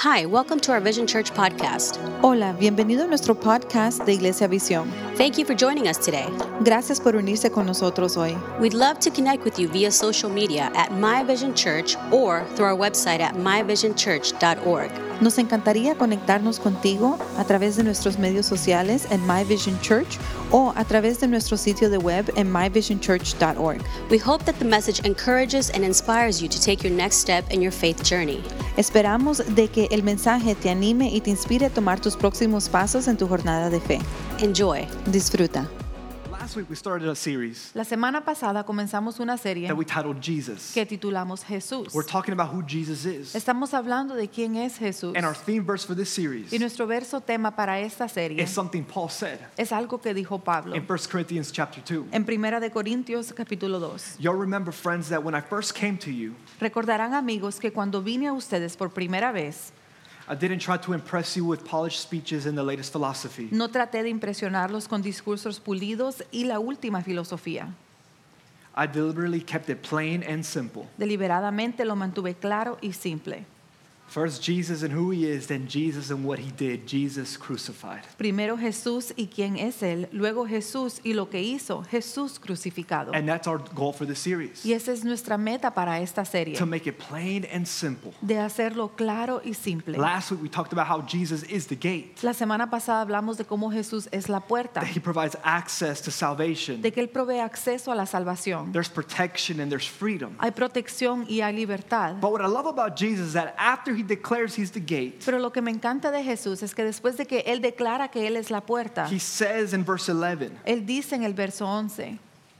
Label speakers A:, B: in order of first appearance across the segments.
A: Hi, welcome to our Vision Church podcast.
B: Hola, bienvenido a nuestro podcast de Iglesia Visión.
A: Thank you for joining us today.
B: Gracias por unirse con nosotros hoy.
A: We'd love to connect with you via social media at My Vision Church or through our website at myvisionchurch.org.
B: Nos encantaría conectarnos contigo a través de nuestros medios sociales en My Vision Church o a través de nuestro sitio de web en myvisionchurch.org.
A: We hope that the message encourages and inspires you to take your next step in your faith journey.
B: Esperamos de que el mensaje te anime y te inspire a tomar tus próximos pasos en tu jornada de fe.
A: Enjoy.
B: Disfruta.
C: Last week we started a series
B: La semana pasada comenzamos una serie
C: that we titled Jesus.
B: que titulamos Jesús.
C: We're talking about who Jesus is.
B: Estamos hablando de quién es Jesús.
C: And our theme verse for this series
B: Y nuestro verso tema para esta serie
C: is something Paul said
B: es algo que dijo Pablo
C: in 1 Corinthians chapter 2.
B: en Primera de Corintios capítulo 2.
C: Y'all remember, friends, that when I first came to you,
B: Recordarán, amigos, que cuando vine a ustedes por primera vez,
C: I didn't try to impress you with polished speeches and the latest philosophy.
B: no traté de impresionarlos con discursos pulidos y la última filosofía.
C: I deliberately kept it plain and simple.
B: Deliberadamente lo mantuve claro y simple.
C: First Jesus and who he is, then Jesus and what he did, Jesus crucified.
B: Primero Jesús y quién es Él, luego Jesús y lo que hizo, Jesús crucificado.
C: And that's our goal for this series,
B: Y esa es nuestra meta para esta serie,
C: to make it plain and simple.
B: de hacerlo claro y simple.
C: Last week we talked about how Jesus is the gate,
B: La semana pasada hablamos de cómo Jesús es la puerta,
C: that he provides access to salvation.
B: de que Él provee acceso a la salvación.
C: There's protection and there's freedom.
B: Hay protección y hay libertad.
C: But what I love about Jesus is that after he declares he's the gate,
B: Pero lo que me encanta de Jesús es que después de que Él declara que Él es la puerta,
C: he says in verse 11,
B: Él dice en el verso 11,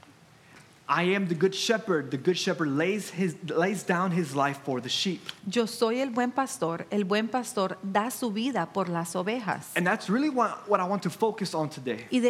C: I am the good shepherd. The good shepherd lays down his life for the sheep.
B: yo soy el buen pastor da su vida por las ovejas.
C: And that's really what I want to focus on today.
B: Y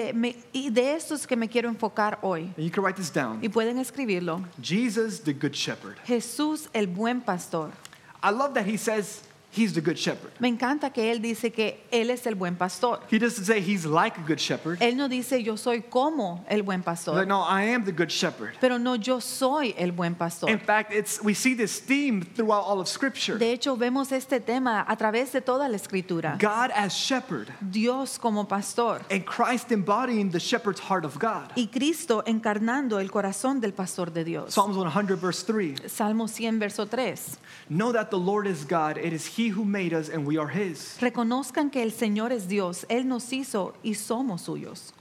B: de esto es que me quiero enfocar hoy.
C: And you can write this down.
B: Y pueden escribirlo.
C: Jesus, the good shepherd.
B: Jesús, el buen pastor.
C: I love that he says he's the good shepherd.
B: Me encanta que Él dice que Él es el buen pastor.
C: He doesn't say he's like a good shepherd.
B: Él no dice yo soy como el buen
C: He's
B: pastor.
C: like, no, I am the good shepherd.
B: Pero no, yo soy el buen pastor.
C: In fact, we see this theme throughout all of Scripture.
B: De hecho, vemos este tema a través de toda la escritura.
C: God as shepherd
B: Dios como pastor
C: and Christ embodying the shepherd's heart of God.
B: y Cristo encarnando el corazón del pastor de Dios.
C: Psalms 100 verse 3.
B: Salmo 100 verso 3.
C: Know that the Lord is God. It is he who made us and we are his.
B: Reconozcan que el Señor es Dios, Él nos hizo y somos suyos.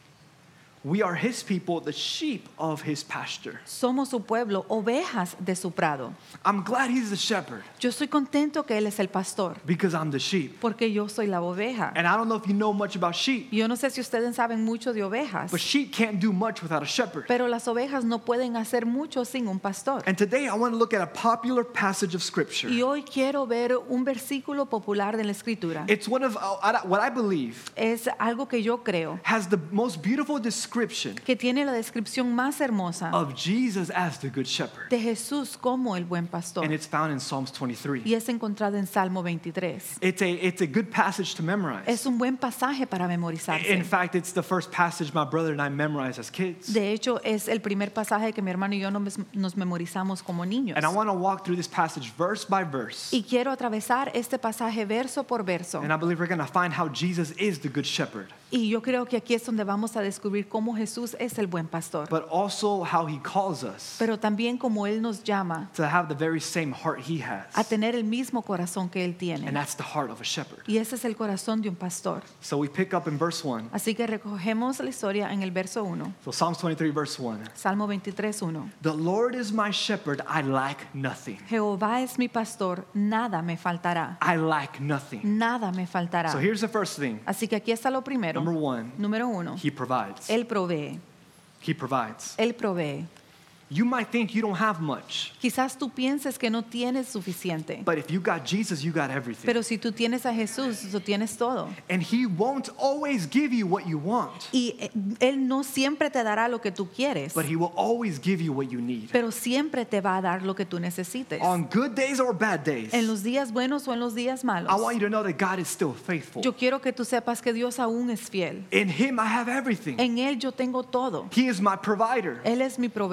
C: We are his people, the sheep of his pasture.
B: Somos su pueblo, ovejas de su prado.
C: I'm glad he's the shepherd
B: Yo estoy contento que Él es el pastor,
C: because I'm the sheep.
B: porque yo soy la oveja.
C: And I don't know if you know much about sheep,
B: Yo no sé si ustedes saben mucho de ovejas,
C: but sheep can't do much without a shepherd.
B: pero las ovejas no pueden hacer mucho sin un pastor.
C: And today I want to look at a popular passage of scripture.
B: Y hoy quiero ver un versículo popular de la escritura.
C: It's one of what I believe
B: Es algo que yo creo
C: has the most beautiful description
B: que tiene la descripción más hermosa
C: of Jesus as the good shepherd.
B: de Jesús como el buen pastor.
C: And it's found in Psalms 23.
B: Y es encontrado en Salmo 23.
C: It's a good passage to memorize.
B: Es un buen pasaje para memorizarse.
C: In fact, it's the first passage my brother and I memorized as kids.
B: De hecho, es el primer pasaje que mi hermano y yo nos memorizamos como niños.
C: And I want to walk through this passage verse by verse.
B: Y quiero atravesar este pasaje verso por verso.
C: And I believe we're going to find how Jesus is the good shepherd,
B: Y yo creo que aquí es donde vamos a descubrir cómo Jesús es el buen pastor.
C: but also how he calls us
B: Pero también cómo Él nos llama
C: to have the very same heart he
B: a
C: has.
B: tener el mismo corazón que Él
C: And
B: tiene.
C: that's the heart of a shepherd.
B: Y ese es el corazón de un pastor.
C: So we pick up in verse 1.
B: Así que recogemos la historia en el verso 1.
C: So Psalms 23 verse 1.
B: Salmo 23, 1.
C: The Lord is my shepherd, I lack nothing.
B: Jehová es mi pastor, nada me faltará.
C: I lack nothing.
B: Nada me faltará.
C: So here's the first thing.
B: Así que aquí está lo primero.
C: Number 1,
B: Número 1.
C: he provides.
B: Él provee.
C: He provides.
B: Él provee.
C: You might think you don't have much,
B: Quizás tú pienses que no tienes suficiente.
C: but if you got Jesus, you got everything.
B: Pero si tú tienes a Jesús, tú tienes todo.
C: And he won't always give you what you want,
B: Y Él no siempre te dará lo que tú quieres,
C: but he will always give you what you need.
B: pero siempre te va a dar lo que tú necesites.
C: On good days or bad days,
B: En los días buenos o en los días malos.
C: I want you to know that God is still faithful.
B: Yo quiero que tú sepas que Dios aún es fiel.
C: In him I have everything.
B: En Él yo tengo todo.
C: He is my provider.
B: Él es mi proveedor.
C: He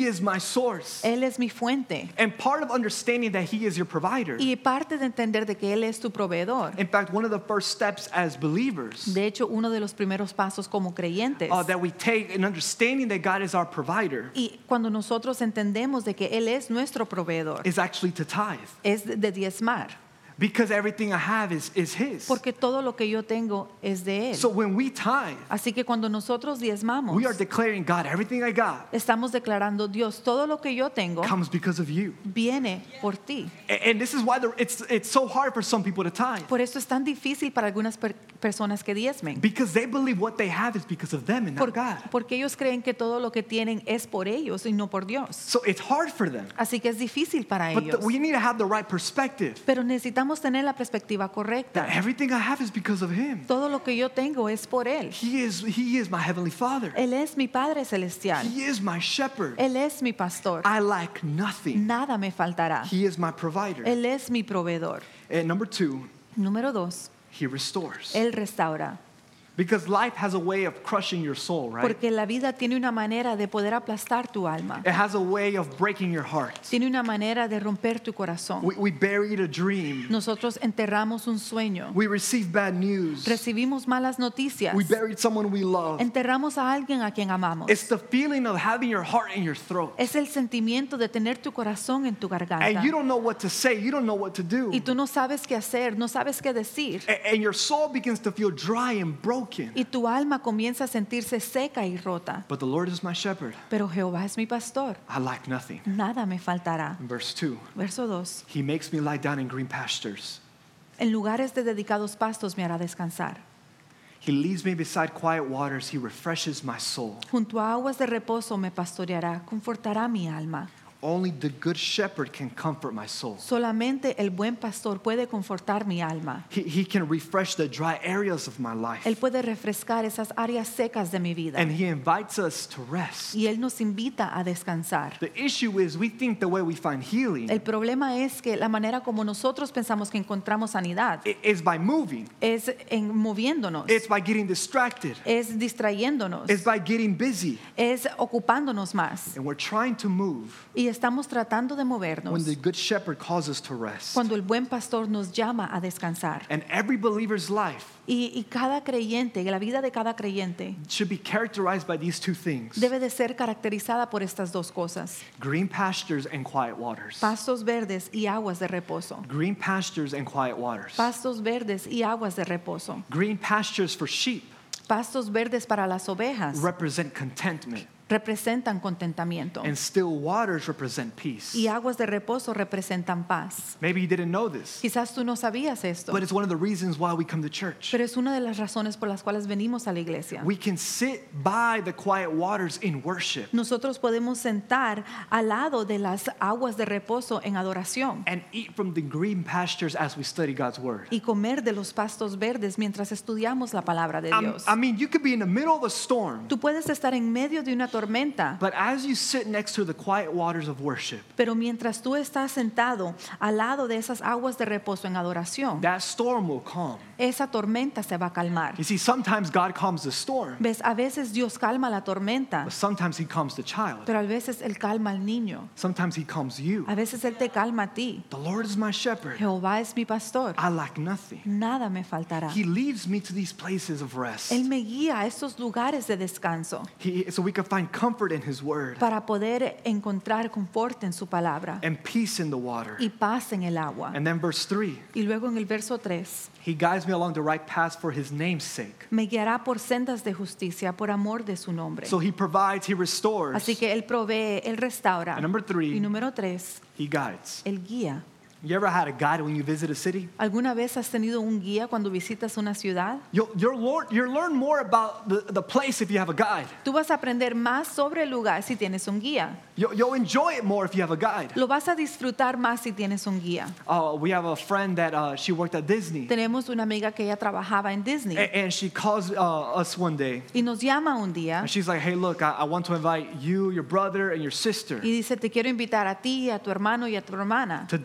C: He is my source.
B: Él es mi fuente.
C: And part of understanding that He is your provider,
B: Y parte de entender de que Él es tu proveedor.
C: in fact, one of the first steps as believers
B: De hecho, uno de los primeros pasos como creyentes.
C: that we take in understanding that God is our provider
B: Y cuando nosotros entendemos de que Él es nuestro proveedor,
C: is actually to tithe.
B: es de diezmar.
C: Because everything I have is His.
B: Porque todo lo que yo tengo es de Él.
C: So when we tithe,
B: Así que cuando nosotros diezmamos,
C: we are declaring, God, everything I got
B: estamos declarando, Dios, todo lo que yo tengo
C: comes because of you.
B: viene por ti.
C: And this is why it's so hard for some people to tithe.
B: Por eso es tan difícil para algunas personas que diezmen.
C: Because they believe what they have is because of them and not God.
B: Porque ellos creen que todo lo que tienen es por ellos y no por Dios.
C: So it's hard for them.
B: Así que es difícil para
C: But
B: ellos.
C: we need to have the right perspective.
B: Pero necesitamos tener la perspectiva
C: That
B: correcta.
C: everything I have is because of Him.
B: Todo lo que yo tengo es por Él.
C: He is my heavenly Father.
B: Él es mi Padre Celestial.
C: He is my shepherd.
B: Él es mi pastor.
C: I lack nothing.
B: Nada me faltará.
C: He is my provider.
B: Él es mi proveedor.
C: And number 2,
B: Número 2,
C: He restores.
B: Él restaura.
C: Because life has a way of crushing your soul, right?
B: Porque la vida tiene una manera de poder aplastar tu alma.
C: It has a way of breaking your heart.
B: Tiene una manera de romper tu corazón.
C: We buried a dream.
B: Nosotros enterramos un sueño.
C: We received bad news.
B: Recibimos malas noticias.
C: We buried someone we love.
B: Enterramos a alguien a quien amamos.
C: It's the feeling of having your heart in your throat.
B: Es el sentimiento de tener tu corazón en tu garganta.
C: And you don't know what to say. You don't know what to do.
B: Y tú no sabes qué hacer, no sabes qué decir.
C: And your soul begins to feel dry and broken.
B: Y tu alma comienza a sentirse seca y rota.
C: But the Lord is my shepherd.
B: Pero Jehová es mi pastor.
C: I lack nothing.
B: Nada me faltará.
C: In verse 2,
B: Verso 2.
C: He makes me lie down in green pastures.
B: En lugares de dedicados pastos me hará descansar.
C: He leads me beside quiet waters. He refreshes my soul.
B: Junto a aguas de reposo me pastoreará, confortará mi alma.
C: Only the good shepherd can comfort my soul.
B: Solamente el buen pastor puede confortar mi alma.
C: He can refresh the dry areas of my life.
B: Él puede refrescar esas áreas secas de mi vida.
C: And He invites us to rest.
B: Y Él nos invita a descansar.
C: The issue is we think the way we find healing
B: El problema es que la manera como nosotros pensamos que encontramos sanidad
C: is by moving.
B: es en moviéndonos,
C: It's by getting distracted.
B: es distrayéndonos,
C: It's by getting busy.
B: es ocupándonos más.
C: And we're trying to move
B: Y estamos tratando de
C: when
B: movernos
C: the good shepherd calls us to rest.
B: cuando el buen pastor nos llama a descansar.
C: And every believer's life
B: Y cada creyente, la vida de cada creyente,
C: should be characterized by these two things:
B: debe de ser caracterizada por estas dos cosas:
C: green pastures and quiet waters.
B: pastos verdes y aguas de reposo.
C: Green pastures and quiet waters.
B: Pastos verdes y aguas de reposo.
C: Green pastures for sheep
B: Pastos verdes para las ovejas
C: represent contentment,
B: representan contentamiento.
C: and still waters represent peace.
B: Y aguas de reposo representan paz.
C: Maybe you didn't know this,
B: Quizás tú no sabías esto,
C: but it's one of the reasons why we come to church.
B: pero es una de las razones por las cuales venimos a la iglesia.
C: We can sit by the quiet waters in worship
B: Nosotros podemos sentar al lado de las aguas de reposo en adoración
C: and eat from the green pastures as we study God's word.
B: y comer de los pastos verdes mientras estudiamos la palabra de Dios.
C: I mean, you could be in the middle of a storm,
B: Tú puedes estar en medio de una tormenta,
C: but as you sit next to the quiet waters of worship,
B: pero mientras tú estás sentado al lado de esas aguas de reposo en adoración,
C: that storm will calm.
B: esa tormenta se va a calmar.
C: You see, sometimes God calms the storm,
B: ¿Ves? A veces Dios calma la tormenta,
C: but sometimes He calms the child.
B: pero a veces Él calma al niño.
C: Sometimes He calms you.
B: A veces Él te calma a ti.
C: The Lord is my shepherd.
B: Jehová es mi pastor.
C: I lack nothing.
B: Nada me faltará.
C: He leads me to these places of rest.
B: Él me guía a estos lugares de descanso
C: So we can find comfort in His word
B: para poder encontrar confort en su palabra
C: and peace in the water.
B: y paz en el agua.
C: And then verse 3,
B: Y luego en el verso 3,
C: He guides me along the right path for His name's sake.
B: me guiará por sendas de justicia por amor de su nombre.
C: So He provides, He restores,
B: Así que Él provee, Él restaura.
C: And number 3,
B: Y número 3,
C: He guides.
B: Él guía.
C: You ever had a guide when you visit a city?
B: ¿Alguna vez has tenido un guía cuando visitas una ciudad?
C: You'll learn more about the place if you have a guide.
B: Tú vas a aprender más sobre el lugar si tienes un guía.
C: You'll enjoy it more if you have a guide.
B: Lo vas a disfrutar más si tienes un guía.
C: We have a friend that she worked at Disney.
B: Tenemos una amiga que ella trabajaba en Disney
C: And she calls us one day.
B: y nos llama un día
C: And she's like, hey, look, I want to invite you, your brother, and your sister
B: y dice, te quiero invitar a ti, a tu hermano y a tu hermana
C: to Disney.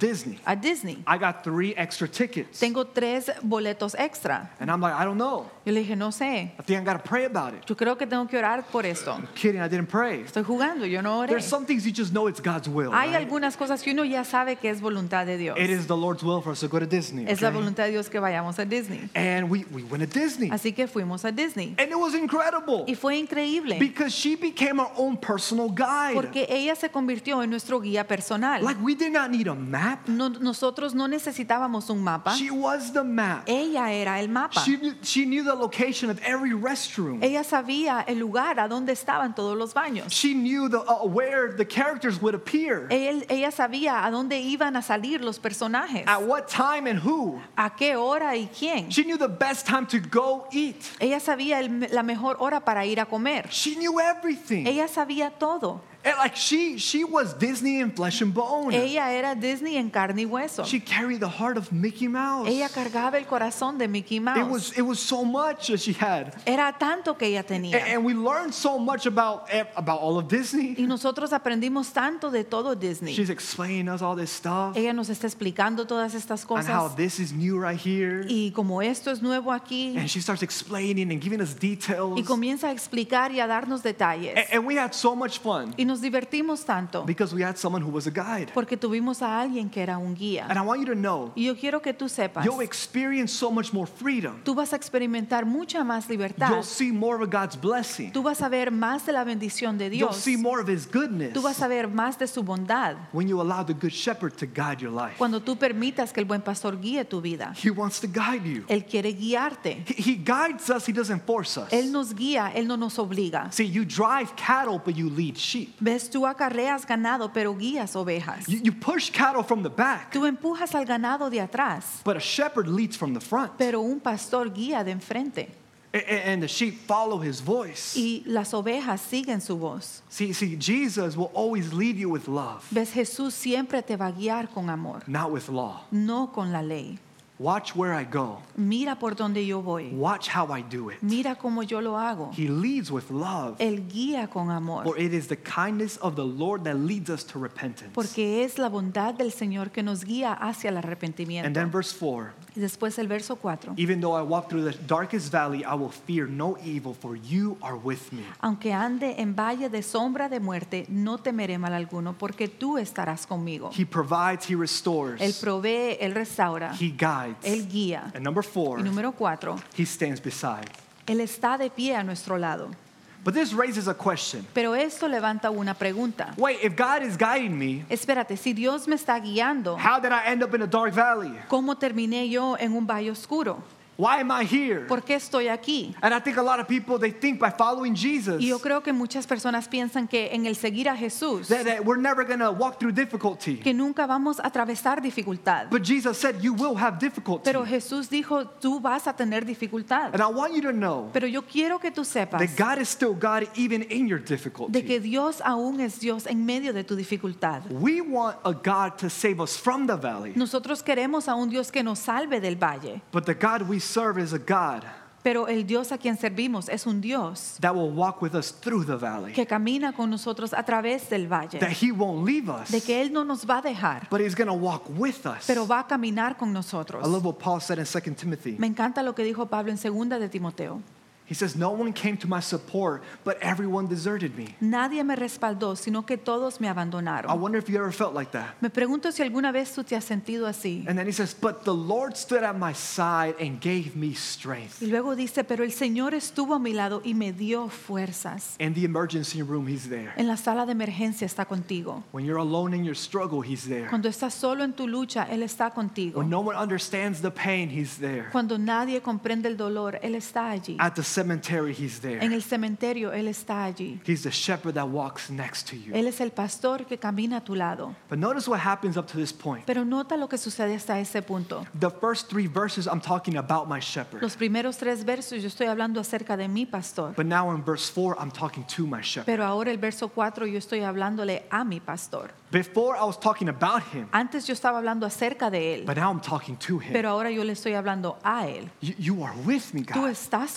B: a Disney.
C: I got 3 extra tickets.
B: Tengo 3 boletos extra.
C: And I'm like, I don't know.
B: Yo le dije, no sé.
C: I think I got to pray about it.
B: Yo creo que tengo que orar por esto.
C: I'm kidding, I didn't pray.
B: Estoy jugando, yo no oré.
C: There's some things you just know it's God's will.
B: Hay
C: Right?
B: algunas cosas que uno ya sabe que es voluntad de Dios.
C: It is the Lord's will for us to go to Disney.
B: Es la
C: Okay?
B: voluntad de Dios que vayamos a Disney.
C: And we went to Disney.
B: Así que fuimos a Disney.
C: And it was incredible.
B: Y fue increíble.
C: Because she became our own personal guide.
B: Porque ella se convirtió en nuestro guía personal.
C: Like we did not need a map.
B: Nosotros no necesitábamos un mapa.
C: She was the map.
B: Ella era el mapa.
C: She knew the location of every restroom.
B: Ella sabía el lugar a donde estaban todos los baños.
C: She knew where the characters would appear.
B: Ella sabía a dónde iban a salir los personajes.
C: At what time and who.
B: A qué hora y quién.
C: She knew the best time to go eat.
B: Ella sabía la mejor hora para ir a comer.
C: She knew everything.
B: Ella sabía todo.
C: And like she was Disney in flesh and bone.
B: Ella era Disney en carne y hueso.
C: She carried the heart of Mickey Mouse.
B: Ella cargaba el corazón de Mickey Mouse.
C: It was so much that she had.
B: Era tanto que ella tenía.
C: And we learned so much about all of Disney.
B: Y nosotros aprendimos tanto de todo Disney.
C: She's explaining us all this stuff.
B: Ella nos está explicando todas estas
C: And how
B: cosas.
C: this is new right here.
B: Y como esto es nuevo aquí.
C: And she starts explaining and giving us details.
B: Y comienza a explicar y a darnos detalles.
C: And we had so much fun.
B: Y nos divertimos tanto.
C: Because we had someone who was a guide.
B: Porque tuvimos a alguien que era un guía.
C: And I want you to know,
B: Y yo quiero que tú sepas.
C: you'll experience so much more freedom.
B: Tú vas a experimentar mucha más libertad.
C: You'll see more of God's blessing.
B: Tú vas a ver más de la bendición de
C: You'll
B: Dios.
C: see more of His goodness
B: Tú vas a ver más de su bondad.
C: when you allow the Good Shepherd to guide your life.
B: Cuando tú permitas que el buen pastor guíe tu vida.
C: He wants to guide you.
B: Él quiere guiarte.
C: He guides us, He doesn't force us.
B: Él nos guía, Él no nos obliga.
C: See, you drive cattle, but you lead sheep.
B: Ves, tú acarreas ganado, pero guías ovejas.
C: You push cattle from the back,
B: Tú empujas al ganado de atrás,
C: but a shepherd leads from the front.
B: pero un pastor guía de enfrente.
C: And the sheep follow His voice.
B: Y las ovejas siguen su voz.
C: See, Jesus will always lead you with love,
B: Ves, Jesús siempre te va a guiar con amor,
C: not with law.
B: no con la ley.
C: Watch where I go.
B: Mira por donde yo voy.
C: Watch how I do it.
B: Mira cómo yo lo hago.
C: He leads with love.
B: Él guía con amor.
C: For it is the kindness of the Lord that leads us to repentance.
B: Porque es la bondad del Señor que nos guía hacia el
C: And
B: arrepentimiento.
C: then verse 4.
B: Y después el verso 4.
C: Even though I walk through the darkest valley, I will fear no evil, for you are with me.
B: Aunque ande en valle de sombra de muerte, no temeré mal alguno, porque tú estarás conmigo.
C: He provides, He restores,
B: Él provee, Él restaura,
C: He guides.
B: Él guía.
C: And number 4,
B: Y número 4,
C: He stands beside.
B: Él está de pie a nuestro lado.
C: But this raises a question.
B: Pero esto levanta una pregunta.
C: Wait, if God is guiding me,
B: Espérate, si Dios me está guiando,
C: how did I end up in a dark valley?
B: ¿cómo terminé yo en un valle oscuro?
C: Why am I here?
B: ¿Por qué estoy aquí?
C: And I think a lot of people, they think by following Jesus,
B: Y yo creo que muchas personas piensan que en el seguir a Jesús,
C: that we're never going to walk through difficulty.
B: que nunca vamos a atravesar dificultad.
C: But Jesus said, you will have difficulty.
B: Pero Jesús dijo, tú vas a tener dificultad.
C: And I want you to know
B: Pero yo quiero que tú sepas
C: that God is still God even in your
B: de
C: difficulty.
B: que Dios aún es Dios en medio de tu dificultad.
C: We want a God to save us from the valley.
B: Nosotros queremos a un Dios que nos salve del valle,
C: But the God we serve is a God
B: pero el Dios a quien servimos es un Dios
C: that will walk with us through the valley.
B: que camina con nosotros a través del valle,
C: That He won't leave us,
B: de que Él no nos va a dejar,
C: but He's going to walk with us.
B: pero va a caminar con
C: I
B: nosotros.
C: love what Paul said in 2 Timothy.
B: Me encanta lo que dijo Pablo en 2 de Timoteo.
C: He says, no one came to my support, but everyone deserted me.
B: Nadie me respaldó, sino que todos me
C: I
B: abandonaron.
C: wonder if you ever felt like that.
B: Me pregunto si alguna vez tú te has sentido así.
C: And then he says, but the Lord stood at my side and gave me strength.
B: Y luego dice, pero el Señor estuvo a mi lado y me dio fuerzas.
C: In the emergency room, He's there.
B: En la sala de emergencia está contigo.
C: When you're alone in your struggle, He's there.
B: Cuando estás solo en tu lucha, Él está contigo.
C: When no one understands the pain, He's there.
B: Cuando nadie comprende el dolor, Él está allí.
C: At the cemetery, He's
B: En
C: there.
B: el cementerio, Él está allí.
C: He's the shepherd that walks next to you.
B: Él es el pastor que camina a tu lado.
C: But notice what happens up to this point.
B: Pero nota lo que sucede hasta ese punto.
C: The first 3 verses, I'm talking about my shepherd.
B: Los primeros 3 versos yo estoy hablando acerca de mi pastor.
C: But now in verse 4, I'm talking to my shepherd.
B: Pero ahora el verso 4 yo estoy hablándole a mi pastor.
C: Before, I was talking about him,
B: Antes yo estaba hablando acerca de él,
C: but now I'm talking to him.
B: pero ahora yo le estoy hablando a él.
C: You are with me,
B: Tú
C: God.
B: estás conmigo,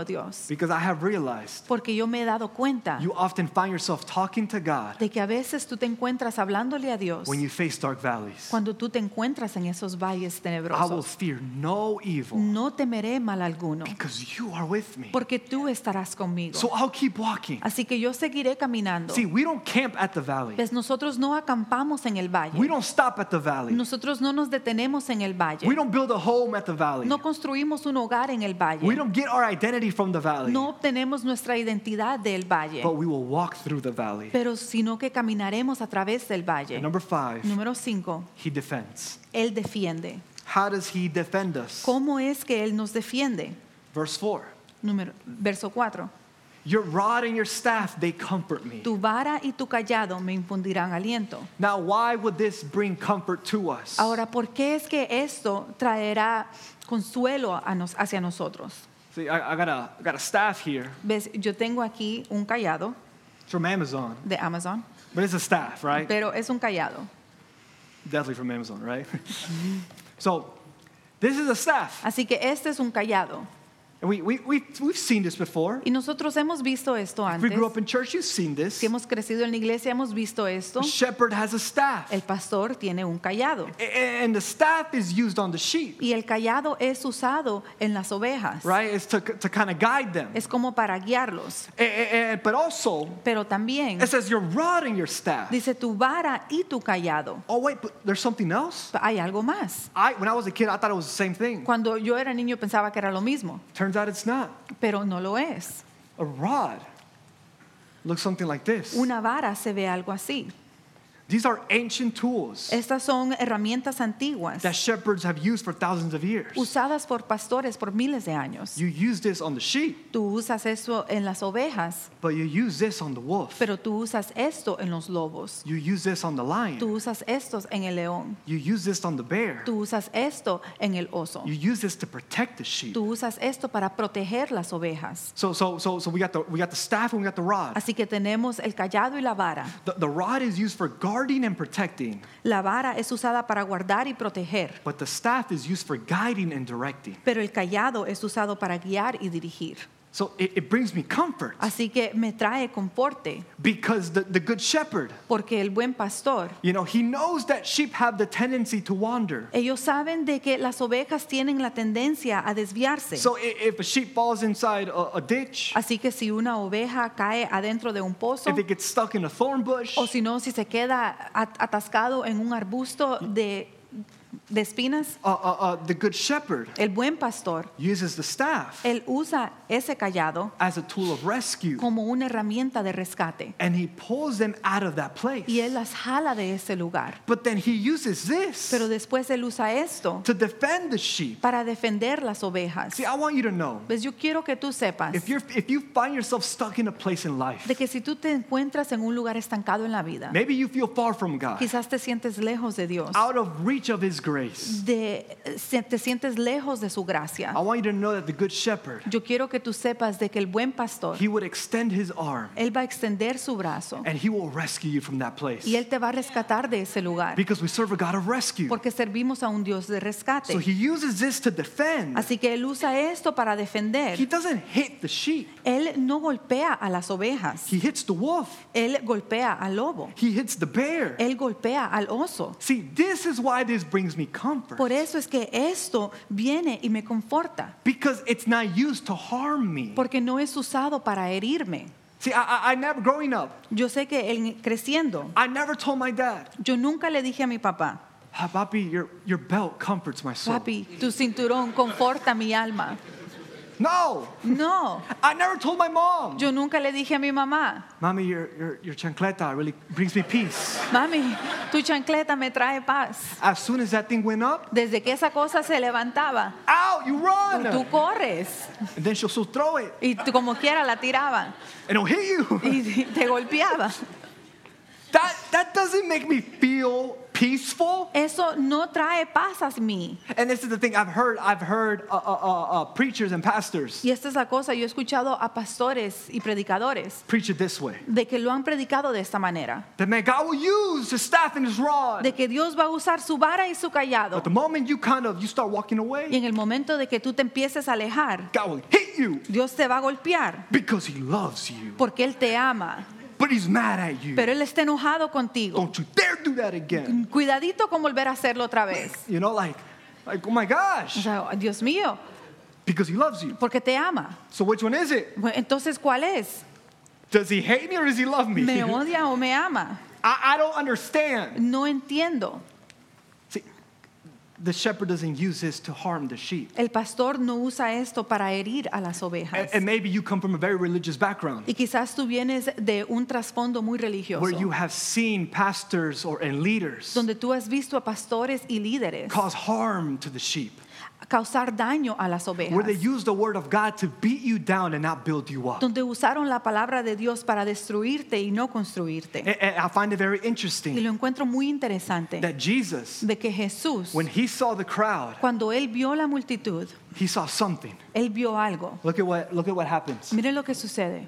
B: a Dios.
C: Because I have realized
B: Porque yo me he dado cuenta
C: you often find yourself talking to God
B: de que a veces tú te encuentras hablándole a Dios
C: when you face dark valleys.
B: cuando tú te encuentras en esos valles
C: I will
B: tenebrosos.
C: fear no evil
B: No temeré mal alguno,
C: because you are with me.
B: porque tú estarás conmigo.
C: So I'll keep walking.
B: Así que yo seguiré caminando.
C: See, we don't camp at the valley.
B: Pues nosotros no acampamos en el
C: We
B: valle.
C: don't stop at the valley.
B: Nosotros no nos detenemos en el valle.
C: We don't build a home at the valley.
B: No construimos un hogar en el valle.
C: We don't get our identity from the valley.
B: No obtenemos nuestra identidad del valle,
C: But we will walk through the valley.
B: pero sino que caminaremos a través del valle.
C: And number 5,
B: Número 5,
C: he defends.
B: Él defiende.
C: How does he defend us?
B: ¿Cómo es que Él nos defiende?
C: Verse 4.
B: Verso 4.
C: Your rod and your staff, they comfort me.
B: Tu vara y tu callado me infundirán aliento.
C: Now, why would this bring comfort to us?
B: Ahora, ¿por qué es que esto traerá consuelo hacia nosotros?
C: See, I got a staff here.
B: ¿Ves? Yo tengo aquí un callado
C: It's from Amazon,
B: de Amazon,
C: but it's a staff, right?
B: pero es un callado.
C: Definitely from Amazon, right? So, this is a staff.
B: Así que este es un callado.
C: And we've seen this before.
B: Y nosotros hemos visto esto
C: If we
B: antes.
C: grew up in church, you've seen this.
B: Si hemos crecido en la iglesia, hemos visto esto.
C: A shepherd has a staff.
B: El pastor tiene un callado.
C: And the staff is used on the sheep,
B: Y el callado es usado en las ovejas.
C: right? It's to kind of guide them.
B: Es como para guiarlos.
C: But also,
B: Pero también
C: it says your rod and your staff.
B: dice tu vara y tu callado.
C: Oh, wait, but there's something else?
B: Hay algo más.
C: When I was a kid, I thought it was the same thing.
B: Cuando yo era niño pensaba que era lo mismo,
C: Turns out it's not.
B: pero no lo es.
C: A rod looks something like this.
B: Una vara se ve algo así.
C: These are ancient tools
B: Estas son herramientas antiguas
C: that shepherds have used for thousands of years.
B: usadas por pastores por miles de años.
C: You use this on the sheep,
B: Tú usas eso en las ovejas,
C: but you use this on the wolf.
B: pero tú usas esto en los lobos.
C: You use this on the lion.
B: Tú usas estos en el león.
C: You use this on the bear.
B: Tú usas esto en el oso.
C: You use this to protect the sheep.
B: Tú usas esto para proteger las ovejas.
C: So we got the staff and we got the rod.
B: Así que tenemos el callado y la vara.
C: The rod is used for guarding and protecting,
B: La vara es usada para guardar y proteger,
C: but the staff is used for guiding and directing.
B: pero el callado es usado para guiar y dirigir.
C: So it brings me comfort
B: Así que me trae conforte,
C: because the good shepherd,
B: porque el buen pastor,
C: he knows that sheep have the tendency to wander.
B: ellos saben de que las ovejas tienen la tendencia a desviarse.
C: So if a sheep falls inside a ditch,
B: Así que si una oveja cae adentro de un pozo,
C: if it gets stuck in a thorn bush,
B: o si no, si se queda atascado en un arbusto de espinas,
C: the good shepherd
B: el buen pastor,
C: uses the staff
B: él usa ese callado
C: as a tool of rescue,
B: como una herramienta de rescate.
C: and he pulls them out of that place.
B: Y él las jala de ese lugar.
C: But then he uses this
B: Pero después él usa esto
C: to defend the sheep.
B: para defender las ovejas.
C: See, I want you to know,
B: Pues yo quiero que tú sepas
C: if you find yourself stuck in a place in life,
B: de que si tú te encuentras en un lugar estancado en la vida,
C: maybe you feel far from God,
B: quizás te sientes lejos de Dios,
C: out of reach of his grace,
B: te sientes lejos de su gracia.
C: I want you to know that the good shepherd,
B: Yo quiero que tú sepas de que el buen pastor,
C: he would extend his arm
B: él va a extender su brazo
C: and he will rescue you from that place.
B: y él te va a rescatar de ese lugar,
C: Because we serve a God of rescue.
B: porque servimos a un Dios de rescate.
C: So he uses this to defend.
B: Así que él usa esto para defender.
C: He doesn't hit the sheep.
B: Él no golpea a las ovejas,
C: He hits the wolf.
B: él golpea al lobo,
C: He hits the bear.
B: él golpea al oso.
C: See, this is why this brings me comfort.
B: Por eso es que esto viene y me conforta,
C: Because it's not used to harm me.
B: porque no es usado para herirme.
C: See, I never, growing up,
B: Yo sé que creciendo,
C: I never told my dad,
B: yo nunca le dije a mi papá,
C: Papi, your belt comforts my soul.
B: papi, tu cinturón conforta mi alma.
C: No,
B: No,
C: I never told my mom.
B: yo nunca le dije a mi mamá,
C: Mommy, your chancleta really brings me peace.
B: mami, tu chancleta me trae paz.
C: As soon as that thing went up,
B: Desde que esa cosa se levantaba,
C: ow, you run.
B: tú corres
C: And then she'll throw it
B: y tú como quiera la tiraba
C: and it'll hit you.
B: y te golpeaba.
C: That doesn't make me feel peaceful.
B: eso no trae paz a mí.
C: And this is the thing I've heard preachers and pastors
B: Y esta es la cosa, yo he escuchado a pastores y predicadores
C: preach it this way.
B: de que lo han predicado de esta manera,
C: That man, God will use his staff and his rod.
B: de que Dios va a usar su vara y su callado.
C: But the moment you start walking
B: Y
C: away,
B: en el momento de que tú te empieces a alejar,
C: God will hit you
B: Dios te va a golpear
C: because he loves you.
B: porque Él te ama,
C: But he's mad at you.
B: pero Él está enojado contigo.
C: Don't you dare do that again.
B: Cuidadito con volver a hacerlo otra vez.
C: You know, like oh my
B: O
C: gosh,
B: sea, Dios mío,
C: because he loves you.
B: porque te ama.
C: So which one is it?
B: Bueno, entonces, ¿cuál es?
C: Does he hate me or does he love me?
B: ¿Me odia o me ama?
C: I don't understand.
B: No entiendo.
C: See, the shepherd doesn't use this to harm the sheep.
B: El pastor no usa esto para herir a las ovejas.
C: And maybe you come from a very religious background
B: Y quizás tú vienes de un trasfondo muy religioso,
C: where you have seen pastors and leaders
B: donde tú has visto a pastores y líderes
C: cause harm to the sheep,
B: causar daño a las
C: where they
B: ovejas,
C: use the word of God to beat you down and not build you up.
B: donde usaron la palabra de Dios para destruirte y no construirte.
C: And I find it very
B: Y
C: interesting
B: lo encuentro muy interesante
C: that Jesus,
B: de que Jesús,
C: when he saw the crowd,
B: cuando Él vio la multitud,
C: he saw something.
B: Él vio algo.
C: Look at what happens.
B: Miren lo que sucede.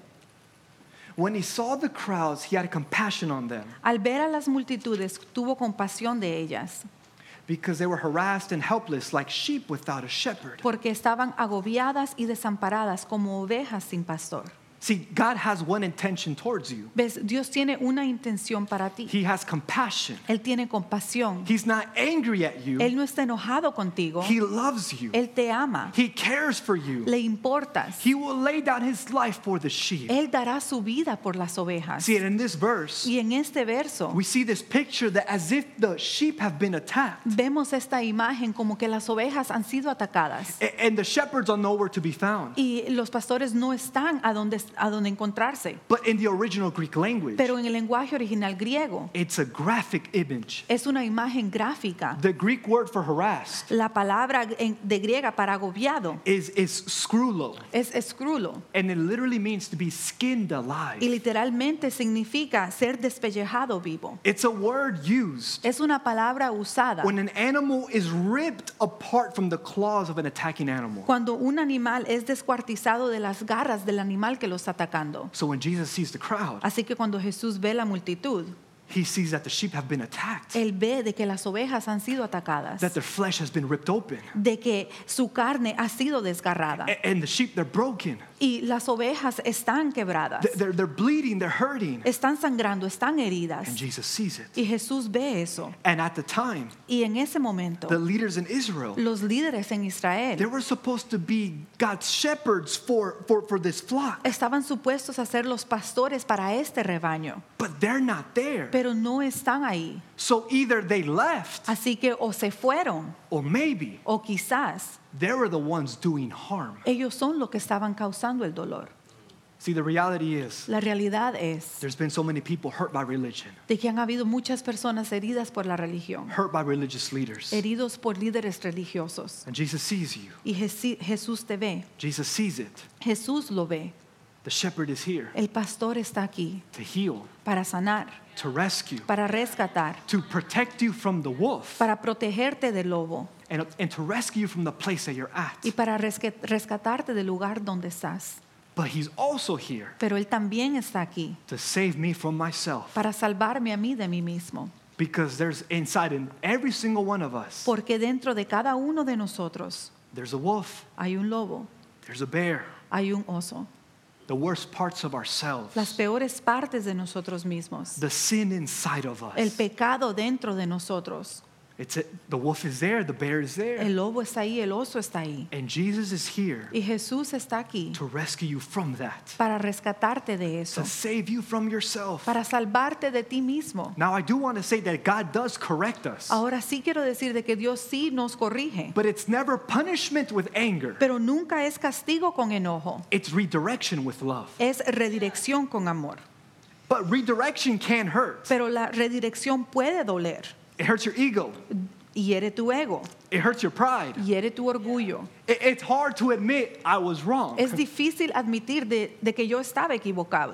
C: When he saw the crowds, he had compassion on them
B: Al ver a las multitudes, tuvo compasión de ellas,
C: because they were harassed and helpless like sheep without a shepherd.
B: porque estaban agobiadas y desamparadas como ovejas sin pastor.
C: See, God has one intention towards you.
B: ¿Ves? Dios tiene una intención para ti.
C: He has compassion.
B: Él tiene compasión.
C: He's not angry at you.
B: Él no está enojado contigo.
C: He loves you.
B: Él te ama.
C: He cares for you.
B: Le importas.
C: He will lay down his life for the sheep.
B: Él dará su vida por las ovejas.
C: See, and in this verse,
B: Y en este verso
C: we see this picture that as if the sheep have been attacked
B: vemos esta imagen como que las ovejas han sido atacadas
C: and the shepherds are nowhere to be found.
B: y los pastores no están a donde encontrarse.
C: But in the original Greek language,
B: Pero en el lenguaje original griego
C: it's a graphic image.
B: es una imagen gráfica.
C: The Greek word for harassed
B: La palabra de griega para agobiado
C: is skrulo,
B: es escrulo
C: and it literally means to be skinned
B: y
C: alive.
B: literalmente significa ser despellejado vivo.
C: It's a word used
B: Es una palabra usada
C: when an animal is ripped apart from the claws of an attacking animal.
B: cuando un animal es descuartizado de las garras del animal que lo está atacando.
C: So when Jesus sees the crowd,
B: Así que cuando Jesús ve la multitud,
C: he sees that the sheep have been attacked,
B: Él ve de que las ovejas han sido atacadas,
C: that their flesh has been ripped open,
B: de que su carne ha sido desgarrada
C: and the sheep, they're broken.
B: y las ovejas están quebradas,
C: They're bleeding, they're hurting.
B: están sangrando, están heridas.
C: And Jesus sees it.
B: Y Jesús ve eso.
C: And at the time,
B: Y en ese momento,
C: the leaders in Israel,
B: los líderes en
C: they
B: Israel
C: were supposed to be God's shepherds for this flock.
B: estaban supuestos a ser los pastores para este rebaño,
C: But they're not there.
B: pero no están ahí.
C: So either they left,
B: Así que o se fueron
C: or maybe
B: o quizás
C: they were the ones doing harm.
B: ellos son los que estaban causando el dolor.
C: See, the reality is,
B: La realidad es
C: there's been so many people hurt by religion,
B: de que han habido muchas personas heridas por la religión,
C: hurt by religious leaders.
B: heridos por líderes religiosos.
C: And Jesus sees you.
B: Y Jesús te ve,
C: Jesus sees it.
B: Jesús lo ve.
C: The shepherd is here
B: El pastor está aquí
C: to heal,
B: para sanar,
C: to rescue,
B: para rescatar,
C: to protect you from the wolf,
B: para protegerte del lobo
C: and to rescue you from the place that you're at.
B: y para rescatarte del lugar donde estás.
C: But he's also here
B: Pero Él también está aquí
C: to save me from myself.
B: para salvarme a mí de mí mismo.
C: Because there's inside in every single one of us,
B: Porque dentro de cada uno de nosotros
C: there's a wolf,
B: hay un lobo,
C: there's a bear,
B: hay un oso,
C: the worst parts of ourselves,
B: las peores partes de nosotros mismos,
C: the sin inside of
B: el
C: us.
B: pecado dentro de nosotros.
C: The wolf is there, the bear is there.
B: El lobo está ahí, el oso está ahí.
C: And Jesus is here
B: Y Jesús está aquí
C: to rescue you from that,
B: para rescatarte de eso,
C: to save you from yourself.
B: para salvarte de ti mismo.
C: Now, I do want to say that God does correct us,
B: Ahora sí quiero decir de que Dios sí nos corrige,
C: but it's never punishment with anger.
B: pero nunca es castigo con enojo,
C: It's redirection with love.
B: es redirección con amor.
C: But redirection can hurt.
B: Pero la redirección puede doler.
C: It hurts your ego.
B: Hiere tu ego,
C: It hurts your pride.
B: hiere tu orgullo.
C: It's hard to admit I was wrong.
B: Es difícil admitir de que yo estaba equivocado.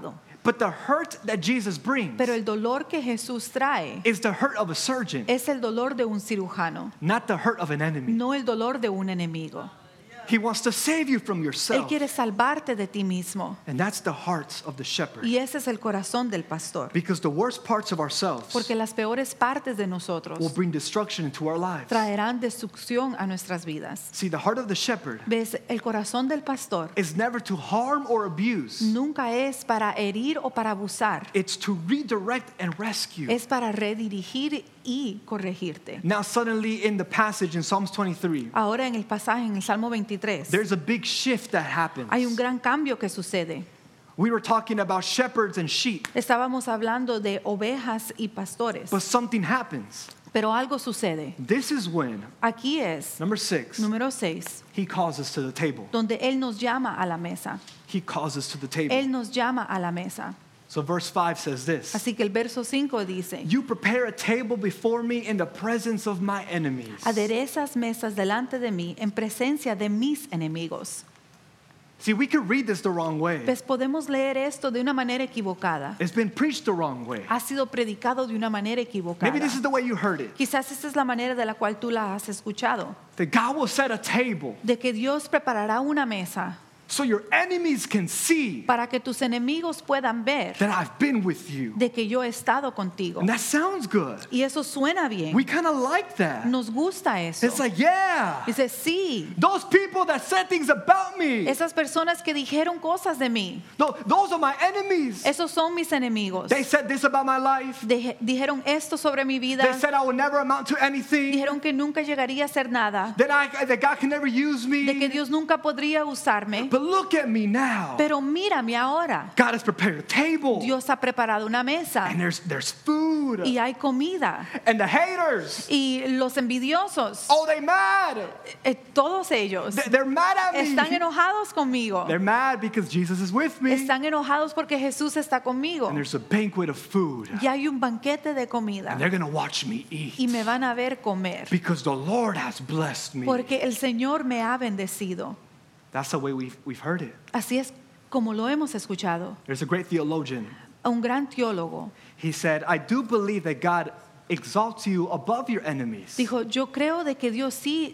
C: But the hurt that Jesus brings
B: Pero el dolor que Jesús trae
C: is the hurt of a surgeon,
B: es el dolor de un cirujano,
C: not the hurt of an enemy.
B: no el dolor de un enemigo.
C: He wants to save you from
B: Él
C: yourself.
B: quiere salvarte de ti mismo.
C: And that's the hearts of the shepherd.
B: Y ese es el corazón del pastor.
C: Because the worst parts of ourselves
B: Porque las peores partes de nosotros
C: will bring destruction into our lives.
B: traerán destrucción a nuestras vidas.
C: See, the heart of the shepherd
B: ¿Ves? El corazón del pastor
C: is never to harm or abuse.
B: nunca es para herir o para abusar.
C: It's to redirect and rescue.
B: Es para redirigir y corregirte.
C: Now suddenly in the passage in Psalms 23,
B: Ahora en el pasaje en el Salmo 23
C: there's a big shift that happens.
B: hay un gran cambio que sucede.
C: We were talking about shepherds and sheep,
B: Estábamos hablando de ovejas y pastores,
C: but something happens.
B: pero algo sucede.
C: This is when,
B: Aquí es
C: number 6,
B: número 6,
C: he calls us to the table.
B: donde Él nos llama a la mesa.
C: He calls us to the table.
B: Él nos llama a la mesa.
C: So verse 5 says this.
B: Así que el verso 5 dice:
C: You prepare a table before me in the presence of my enemies.
B: aderezas mesas delante de mí en presencia de mis enemigos.
C: See, we could read this the wrong way.
B: Pues podemos leer esto de una manera equivocada.
C: It's been preached the wrong way.
B: Ha sido predicado de una manera equivocada.
C: Maybe this is the way you heard it.
B: Quizás esta es la manera de la cual tú la has escuchado.
C: That God will set a table
B: De que Dios preparará una mesa
C: so your enemies can see
B: para que tus enemigos puedan ver
C: that I've been with you.
B: de que yo he estado contigo.
C: And that sounds good.
B: Y eso suena bien.
C: We kind of like that.
B: Nos gusta eso.
C: It's like, yeah,
B: Dice, sí,
C: those people that said things about me,
B: esas personas que dijeron cosas de mí,
C: those are my enemies.
B: esos son mis enemigos.
C: They said this about my life.
B: Dijeron esto sobre mi vida.
C: They said I will never amount to anything.
B: Dijeron que nunca llegaría a ser nada.
C: That God can never use
B: De que
C: me.
B: Dios nunca podría usarme.
C: But look at me now.
B: Pero mírame ahora.
C: God has prepared a table.
B: Dios ha preparado una mesa.
C: And there's food.
B: Y hay comida.
C: And the haters,
B: Y los envidiosos,
C: oh, they mad.
B: todos ellos,
C: They're mad at me.
B: están enojados conmigo.
C: They're mad because Jesus is with me.
B: Están enojados porque Jesús está conmigo.
C: And there's a banquet of food.
B: Y hay un banquete de comida.
C: And they're going to watch me eat.
B: Y me van a ver comer.
C: Because the Lord has blessed me.
B: Porque el Señor me ha bendecido.
C: That's the way we've heard it.
B: Así es como lo hemos escuchado.
C: There's a great theologian.
B: Un gran teólogo
C: He said, I do believe that God exalts you above your enemies.
B: dijo, yo creo de que Dios sí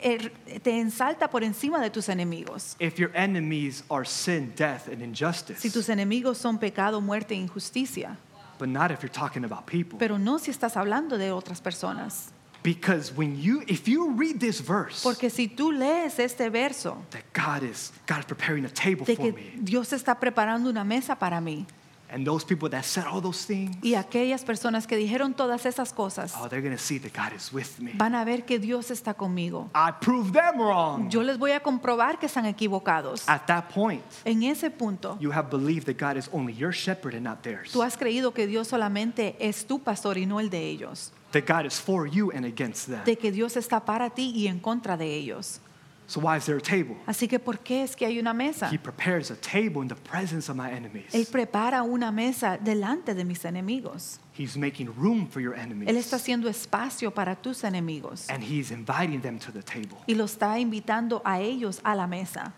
B: te ensalta por encima de tus enemigos.
C: If your enemies are sin, death, and
B: Si
C: injustice.
B: tus enemigos son pecado, muerte e injusticia.
C: But not if you're talking about people.
B: Pero no si estás hablando de otras personas.
C: Because if you read this verse,
B: Porque si tú lees este verso
C: that God is preparing a table
B: de
C: for
B: que
C: me.
B: Dios está preparando una mesa para mí,
C: And those people that said all those things,
B: y aquellas personas que dijeron todas esas cosas
C: oh, they're going to see that God is with me.
B: van a ver que Dios está conmigo.
C: I proved them wrong.
B: Yo les voy a comprobar que están equivocados.
C: At that point,
B: En ese punto,
C: you have believed that God is only your shepherd and not theirs.
B: tú has creído que Dios solamente es tu pastor y no el de ellos.
C: That God is for you and against them.
B: De que Dios está para ti y en contra de ellos.
C: So why is there a table?
B: Así que ¿por qué es que hay una mesa?
C: He prepares a table in the presence of my enemies.
B: Él prepara una mesa delante de mis enemigos.
C: He's making room for your
B: Él
C: enemies.
B: está haciendo espacio para tus enemigos.
C: And he's inviting them to the table.
B: Y lo está invitando a ellos a la mesa.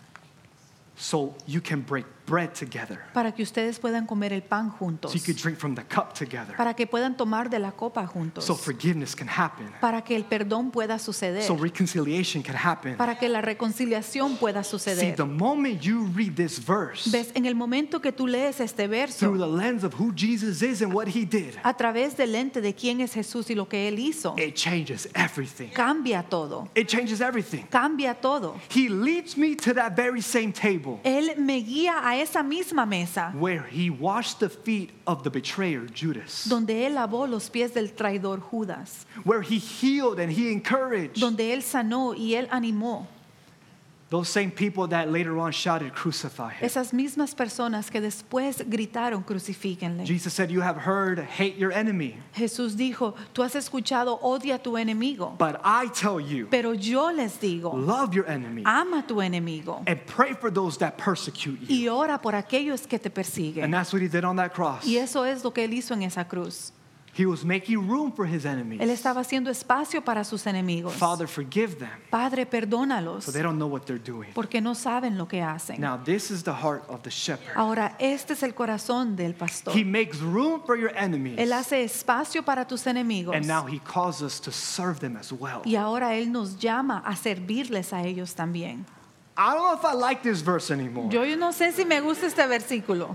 C: So you can break bread together.
B: Para que ustedes puedan comer el pan juntos.
C: So you can drink from the cup together.
B: Para que puedan tomar de la copa juntos.
C: So forgiveness can happen.
B: Para que el perdón pueda suceder.
C: So reconciliation can happen.
B: Para que la reconciliación pueda
C: See,
B: suceder.
C: the moment you read this verse
B: Ves, en el momento que tú lees este verso,
C: through the lens of who Jesus is and what he did,
B: a través del lente de quién es Jesús y lo que Él hizo,
C: it changes everything.
B: cambia todo.
C: It changes everything.
B: Cambia todo.
C: He leads me to that very same table
B: Él me guía a esa misma mesa
C: where he washed the feet of the betrayer Judas,
B: donde Él lavó los pies del traidor Judas,
C: where he healed and he encouraged
B: donde Él sanó y Él animó.
C: those same people that later on shouted, "Crucify him."
B: Esas mismas personas que después gritaron, crucifíquenle.
C: Jesus said, "You have heard, hate your enemy,
B: Jesús dijo, tú has escuchado, odia a tu enemigo.
C: but I tell you,
B: Pero yo les digo,
C: love your enemy
B: ama a tu enemigo
C: and pray for those that persecute you."
B: y ora por aquellos que te persiguen.
C: And that's what he did on that cross.
B: Y eso es lo que Él hizo en esa cruz.
C: He was making room for his enemies.
B: Él estaba haciendo espacio para sus enemigos.
C: Father, forgive them,
B: Padre, perdónalos,
C: for they don't know what they're doing.
B: porque no saben lo que hacen.
C: Now, this is the heart of the shepherd.
B: Ahora, este es el corazón del pastor.
C: He makes room for your enemies,
B: Él hace espacio para tus enemigos.
C: and now he calls us to serve them as well.
B: Y ahora Él nos llama a servirles a ellos también.
C: I don't know if I like this verse anymore.
B: Yo no sé si me gusta este versículo.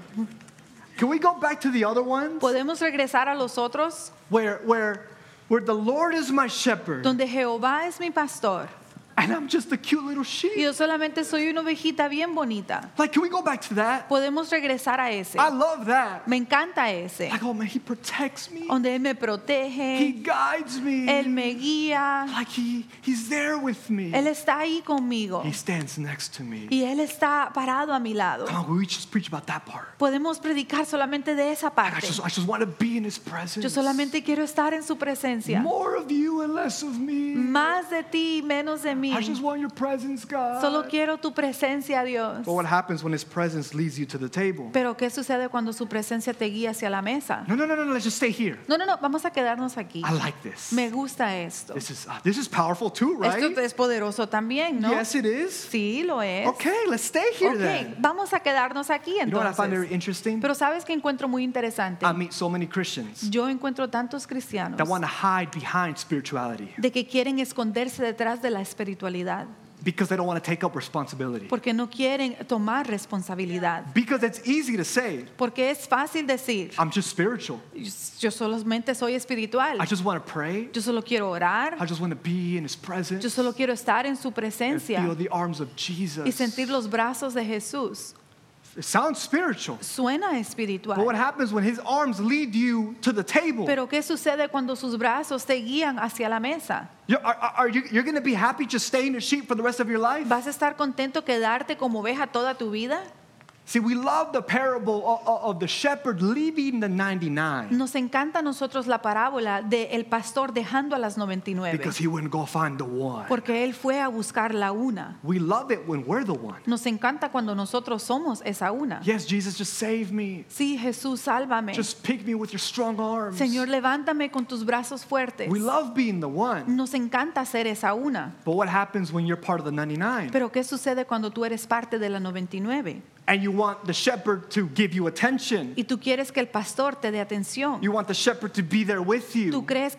C: Can we go back to the other ones?
B: ¿Podemos regresar a los otros?
C: Where the Lord is my shepherd,
B: Donde Jehová es mi pastor
C: and I'm just a cute little
B: y
C: sheep.
B: yo solamente soy una ovejita bien bonita.
C: Like, can we go back to that?
B: Podemos regresar a ese.
C: I love that.
B: Me encanta ese.
C: Like, oh man, he protects me.
B: Donde Él me
C: He
B: protege,
C: guides me.
B: Él me guía,
C: Like he's there with me.
B: Él está ahí conmigo
C: He stands next to me.
B: y Él está parado a mi lado.
C: Come on, we just preach about that part.
B: Podemos predicar solamente de esa
C: I
B: parte.
C: just want to be in his presence.
B: Yo solamente quiero estar en su presencia.
C: More of you and less of me.
B: Más de ti y menos de mí.
C: I just want your presence, God.
B: Solo quiero tu presencia, Dios.
C: But what happens when his presence leads you to the table?
B: Pero ¿qué sucede cuando su presencia te guía hacia la mesa?
C: No, let's just stay here.
B: No, vamos a quedarnos aquí.
C: I like this.
B: Me gusta esto.
C: This is powerful too, right?
B: Esto es poderoso también, ¿no?
C: Yes, it is.
B: Sí, lo es.
C: Okay, let's stay here
B: Ok,
C: then.
B: vamos a quedarnos aquí
C: You know what I find very
B: entonces.
C: interesting?
B: Pero ¿sabes qué encuentro muy interesante?
C: I meet so many Christians
B: Yo encuentro tantos cristianos
C: that want to hide behind spirituality
B: de que quieren esconderse detrás de la espiritualidad
C: because they don't want to take up responsibility.
B: porque no quieren tomar responsabilidad.
C: Because it's easy to say,
B: Porque es fácil decir,
C: I'm just spiritual.
B: yo solamente soy espiritual.
C: I just want to pray.
B: Yo solo quiero orar.
C: I just want to be in his presence.
B: Yo solo quiero estar en su
C: And
B: presencia
C: feel the arms of
B: y
C: Jesus.
B: sentir los brazos de Jesús.
C: It sounds spiritual.
B: Suena
C: But what
B: espiritual.
C: happens when his arms lead you to the table?
B: Pero ¿qué sucede cuando sus brazos te guían hacia la mesa?
C: You're going to be happy just staying a sheep for the rest of your life?
B: ¿Vas a estar contento quedarte como oveja toda tu vida?
C: See, we love the parable of the shepherd leaving the 99
B: Nos encanta a nosotros la parábola del pastor dejando a las 99
C: because he wouldn't go find the one.
B: porque él fue a buscar la una.
C: We love it when we're the one.
B: Nos encanta cuando nosotros somos esa una.
C: Yes, Jesus, just save me.
B: Sí, Jesús, sálvame.
C: Just pick me with your strong arms.
B: Señor, levántame con tus brazos fuertes.
C: We love being the one.
B: Nos encanta ser esa una.
C: But what happens when you're part of the 99
B: Pero ¿qué sucede cuando tú eres parte de la 99?
C: and you want the shepherd to give you attention?
B: Y tú quieres que el pastor te dé atención.
C: You want the shepherd to be there with
B: Tú
C: you.
B: quieres que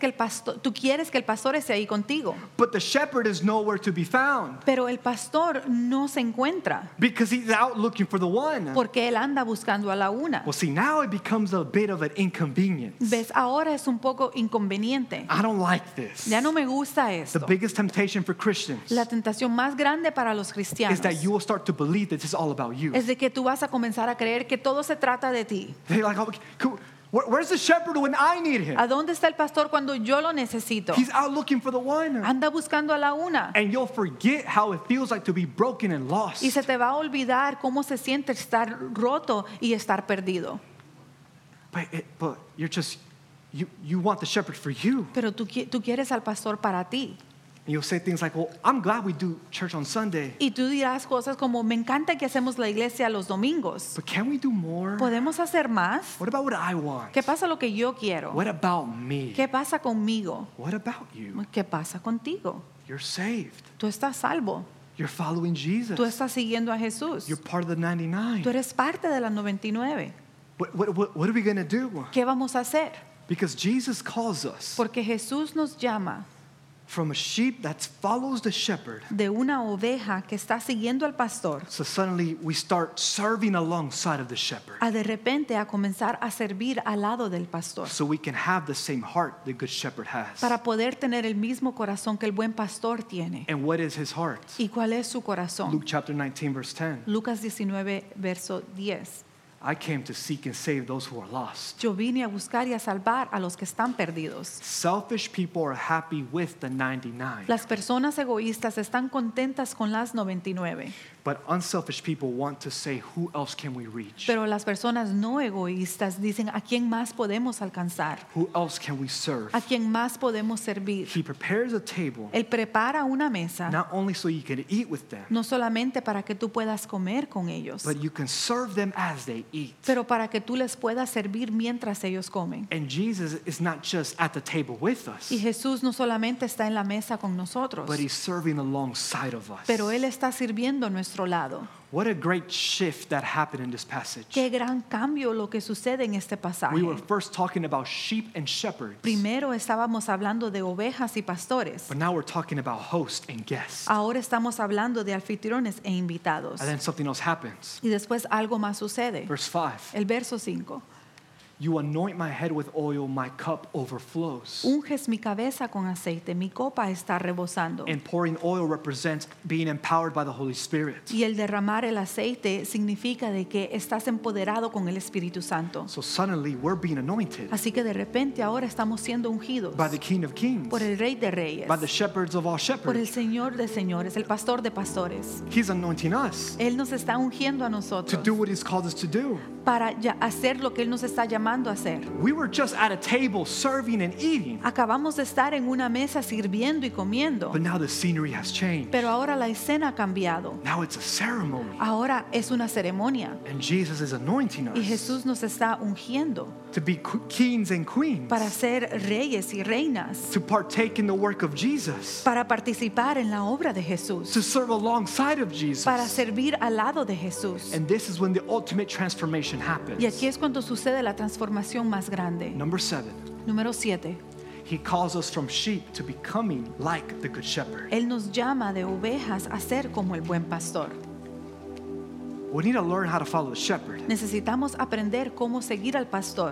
B: el pastor esté ahí contigo.
C: But the shepherd is nowhere to be found
B: Pero el pastor no se encuentra
C: because he's out looking for the one.
B: porque él anda buscando a la una.
C: Well, see, now it becomes a bit of an inconvenience.
B: ¿Ves? Ahora es un poco inconveniente.
C: I don't like this.
B: Ya no me gusta
C: The
B: esto.
C: biggest temptation for Christians
B: La tentación más grande para los
C: is
B: cristianos
C: that you will start to believe that this is all about you.
B: es de que tú vas a comenzar a creer que todo se trata de ti.
C: They're like, oh, where's the shepherd when I need him?
B: ¿A dónde está el pastor cuando yo lo necesito?
C: He's out looking for the one.
B: Anda buscando a la una.
C: And you'll forget how it feels like to be broken and lost.
B: Y se te va a olvidar cómo se siente estar roto y estar perdido.
C: But you're just, you want the shepherd for you.
B: Pero tú quieres al pastor para ti.
C: And you'll say things like, well, I'm glad we do church on Sunday.
B: Y tú dirás cosas como, me encanta que hacemos la iglesia los domingos.
C: But can we do more?
B: ¿Podemos hacer más?
C: What about what I want?
B: ¿Qué pasa lo que yo quiero?
C: What about me?
B: ¿Qué pasa conmigo?
C: What about you?
B: ¿Qué pasa contigo?
C: You're saved.
B: Tú estás salvo.
C: You're following Jesus.
B: Tú estás siguiendo a Jesús.
C: You're part of the 99.
B: Tú eres parte de la 99.
C: What are we going to do?
B: ¿Qué vamos a hacer?
C: Because Jesus calls us
B: Porque Jesús nos llama
C: from a sheep that follows the shepherd.
B: de una oveja que está siguiendo al pastor
C: So suddenly we start serving alongside of the shepherd.
B: a de repente a comenzar a servir al lado del pastor
C: So we can have the same heart the good shepherd has.
B: para poder tener el mismo corazón que el buen pastor tiene.
C: And what is his heart?
B: ¿Y cuál es su corazón?
C: Luke chapter 19 verse 10.
B: Lucas 19, verso 10.
C: I came to seek and save those who are lost.
B: Yo vine a buscar y a salvar a los que están perdidos.
C: Selfish people are happy with the 99.
B: Las personas egoístas están contentas con las 99,
C: But unselfish people want to say, who else can we reach?
B: pero las personas no egoístas dicen, ¿a quién más podemos alcanzar?
C: Who else can we serve?
B: ¿A quién más podemos servir?
C: He prepares a table
B: Él prepara una mesa
C: not only so you can eat with them,
B: no solamente para que tú puedas comer con ellos,
C: but you can serve them as they eat.
B: pero para que tú les puedas servir mientras ellos comen.
C: And Jesus is not just at the table with us,
B: Y Jesús no solamente está en la mesa con nosotros,
C: but he's serving alongside of us.
B: pero Él está sirviendo a nuestro lado.
C: What a great shift that happened in this passage.
B: Qué gran cambio lo que sucede en este pasaje.
C: We were first talking about sheep and shepherds,
B: Primero estábamos hablando de ovejas y pastores.
C: but now we're talking about host and guest.
B: Ahora estamos hablando de anfitriones e invitados.
C: And then something else happens.
B: Y después algo más sucede.
C: Verse 5.
B: El verso 5.
C: You anoint my head with oil, my cup overflows.
B: Unges mi cabeza con aceite, mi copa está rebosando.
C: And pouring oil represents being empowered by the Holy Spirit.
B: Y el derramar el aceite significa de que estás empoderado con el Espíritu Santo.
C: So suddenly we're being anointed
B: Así que de repente ahora estamos siendo ungidos
C: by the King of Kings,
B: por el Rey de Reyes,
C: by the shepherds of all
B: por el
C: shepherds.
B: Señor de señores, el pastor de pastores.
C: He's anointing us
B: Él nos está ungiendo a
C: to
B: nosotros
C: do what he's called us to do.
B: para hacer lo que Él nos está llamando a hacer.
C: We were just at a table serving and eating,
B: Acabamos de estar en una mesa sirviendo y comiendo,
C: but now the scenery has changed.
B: pero ahora la escena ha cambiado.
C: Now it's a ceremony.
B: Ahora es una ceremonia
C: And Jesus is anointing
B: y
C: us
B: Jesús nos está ungiendo
C: to be kings and queens,
B: para ser reyes y reinas,
C: to partake in the work of Jesus,
B: para participar en la obra de Jesús,
C: to serve alongside of Jesus.
B: para servir al lado de Jesús.
C: And this is when the ultimate transformation happens.
B: Y aquí es cuando sucede la transformación más grande.
C: Number 7,
B: Número 7.
C: he calls us from sheep to becoming like the good shepherd.
B: Él nos llama de ovejas a ser como el buen pastor.
C: We need to learn how to follow the shepherd,
B: Necesitamos aprender cómo seguir al pastor,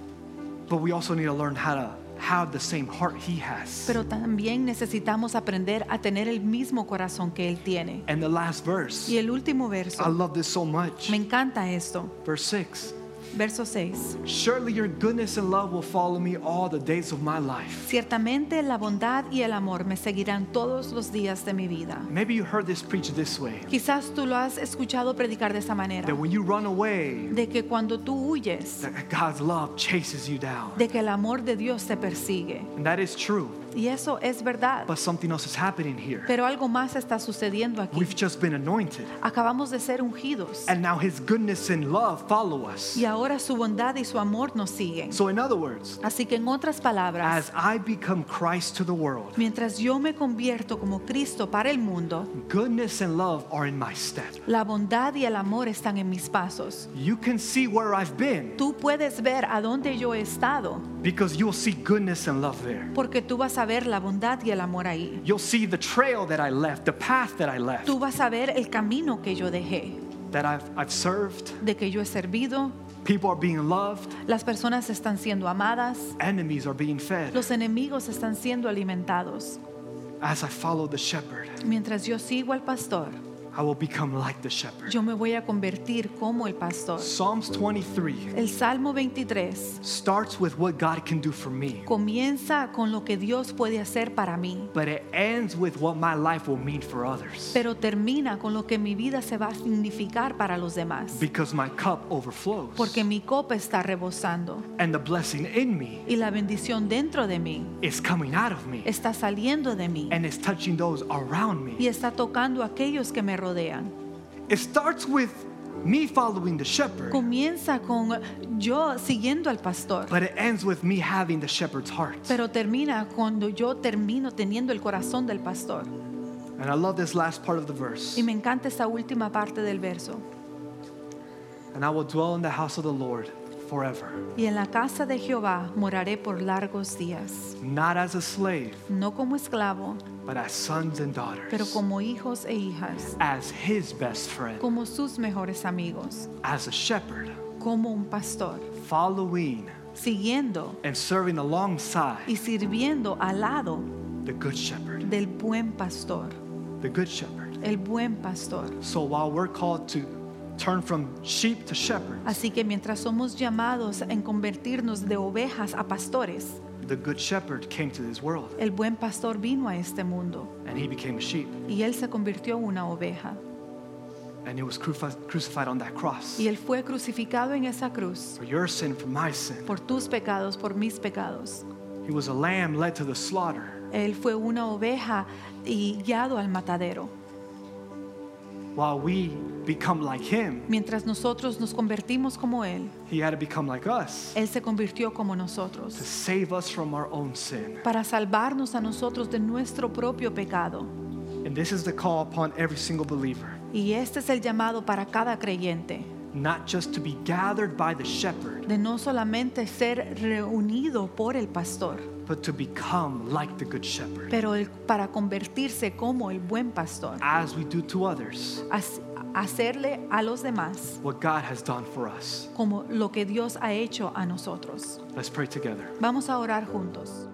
C: but we also need to learn how to have the same heart he has.
B: pero también necesitamos aprender a tener el mismo corazón que él tiene.
C: And the last verse,
B: Y el último
C: I
B: verso,
C: love this so much.
B: me encanta esto,
C: Verse 6.
B: verso 6.
C: Surely your goodness and love will follow me all the days of my life.
B: Ciertamente la bondad y el amor me seguirán todos los días de mi vida.
C: Maybe you heard this preached this way,
B: Quizás tú lo has escuchado predicar de esa manera,
C: that when you run away,
B: de que cuando tú huyes,
C: that God's love chases you down.
B: de que el amor de Dios te persigue.
C: And that is true,
B: Y eso es verdad.
C: but something else is happening here.
B: Pero algo más está sucediendo aquí.
C: We've just been anointed,
B: Acabamos de ser ungidos.
C: and now his goodness and love follow us.
B: Y ahora su bondad y su amor nos siguen.
C: So in other words,
B: Así que en otras palabras,
C: as I become Christ to the world,
B: mientras yo me convierto como Cristo para el mundo,
C: goodness and love are in my step.
B: la bondad y el amor están en mis pasos.
C: You can see where I've been
B: Tú puedes ver a dónde yo he estado,
C: because you'll see goodness and love there.
B: porque tú vas a ver la bondad y el amor ahí.
C: You'll see the trail that I left, the path that I left,
B: Tú vas a ver el camino que yo dejé,
C: that I've served.
B: de que yo he servido.
C: People are being loved,
B: Las personas están siendo amadas,
C: enemies are being fed
B: los enemigos están siendo alimentados.
C: as I follow the shepherd.
B: Mientras yo sigo al pastor,
C: I will become like the shepherd.
B: yo me voy a convertir como el pastor.
C: Psalms 23
B: El Salmo 23
C: starts with what God can do for me,
B: comienza con lo que Dios puede hacer para mí,
C: but it ends with what my life will mean for others,
B: pero termina con lo que mi vida se va a significar para los demás,
C: because my cup overflows,
B: porque mi copa está rebosando
C: and the blessing in me
B: y la bendición dentro de mí
C: is coming out of me,
B: está saliendo de mí
C: and it's touching those around me.
B: y está tocando a aquellos que me rodean.
C: It starts with me following the shepherd,
B: Comienza con yo siguiendo al pastor,
C: but it ends with me having the shepherd's heart.
B: pero termina cuando yo termino teniendo el corazón del pastor.
C: And I love this last part of the verse.
B: Y me encanta esta última parte del verso.
C: And I will dwell in the house of the Lord forever,
B: Y en la casa de Jehová moraré por largos días,
C: not as a slave,
B: no como esclavo,
C: but as sons and daughters,
B: pero como hijos e hijas,
C: as his best friend,
B: como sus mejores amigos,
C: as a shepherd,
B: como un pastor,
C: following
B: siguiendo
C: and serving alongside
B: y sirviendo al lado
C: the good shepherd.
B: del buen pastor,
C: The good shepherd.
B: el buen pastor.
C: So while we're called to turn from sheep to shepherds,
B: Así que mientras somos llamados en convertirnos de ovejas a pastores,
C: the good shepherd came to this world
B: el buen pastor vino a este mundo
C: and he became a sheep,
B: y él se convirtió en una oveja.
C: and he was crucified on that cross
B: Y él fue crucificado en esa cruz
C: for your sin, for my sin.
B: por tus pecados, por mis pecados.
C: He was a lamb led to the slaughter,
B: Él fue una oveja y guiado al matadero.
C: while we become like him,
B: Mientras nosotros nos convertimos como Él,
C: he had to become like us
B: Él se convirtió como
C: to
B: nosotros
C: save us from our own sin.
B: para salvarnos a nosotros de nuestro propio pecado.
C: And this is the call upon every single believer,
B: Y este es el llamado para cada creyente,
C: not just to be gathered by the shepherd,
B: de no solamente ser reunido por el pastor,
C: but to become like the good shepherd,
B: pero para convertirse como el buen pastor,
C: as we do to others
B: hacerle a los demás
C: what God has done for us.
B: como lo que Dios ha hecho a nosotros.
C: Let's pray together.
B: Vamos a orar juntos.